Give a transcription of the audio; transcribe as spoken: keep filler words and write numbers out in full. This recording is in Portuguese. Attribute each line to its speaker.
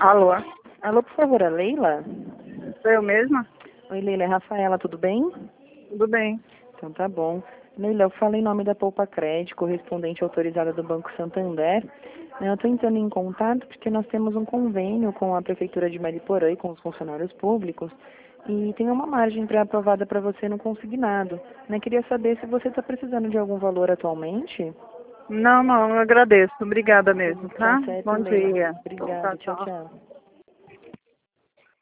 Speaker 1: Alô,
Speaker 2: Alô, por favor, a Leila?
Speaker 1: sou eu mesma?
Speaker 2: Oi, Leila, é Rafaela, tudo bem?
Speaker 1: Tudo bem.
Speaker 2: Então tá bom. Leila, eu falo em nome da Poupa Crédito, correspondente autorizada do Banco Santander. Né, Eu estou entrando em contato porque nós temos um convênio com a Prefeitura de Mariporã e com os funcionários públicos e tem uma margem pré-aprovada para você no consignado. Né, Queria saber se você está precisando de algum valor atualmente.
Speaker 1: Não, não, eu agradeço. Obrigada mesmo,
Speaker 2: Tá
Speaker 1: tá?
Speaker 2: certo,
Speaker 1: Bom
Speaker 2: Leila.
Speaker 1: dia.
Speaker 2: Obrigada.
Speaker 1: Tchau,
Speaker 2: Tchau,
Speaker 1: tchau.
Speaker 2: tchau.